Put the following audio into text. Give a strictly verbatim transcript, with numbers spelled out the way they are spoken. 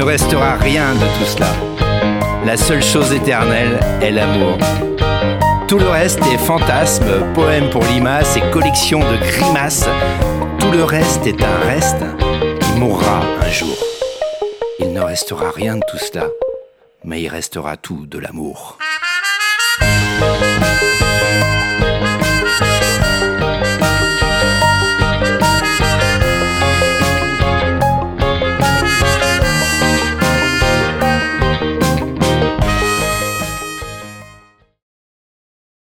restera rien de tout cela. La seule chose éternelle est l'amour. Tout le reste est fantasme, poème pour limaces et collection de grimaces. Tout le reste est un reste qui mourra un jour. Il ne restera rien de tout cela, mais il restera tout de l'amour.